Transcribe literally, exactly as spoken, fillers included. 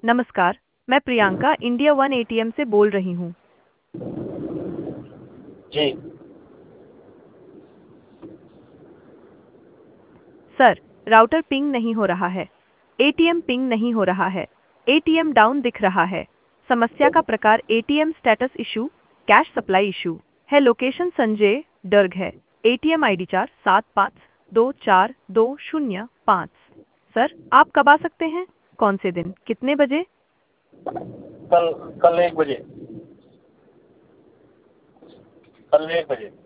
नमस्कार, मैं Priyanka India one ATM से बोल रही हूँ। जी। सर, राउटर पिंग नहीं हो रहा है। एटीएम पिंग नहीं हो रहा है। एटीएम डाउन दिख रहा है। समस्या का प्रकार ATM status issue, cash supply issue है। लोकेशन संजय दर्ग है। एटीएम आईडी चार सात पाँच दो चार दो शून्य पाँच। सर, आप कब आ सकते हैं? कौन से दिन, कितने बजे? कल कल एक बजे कल एक बजे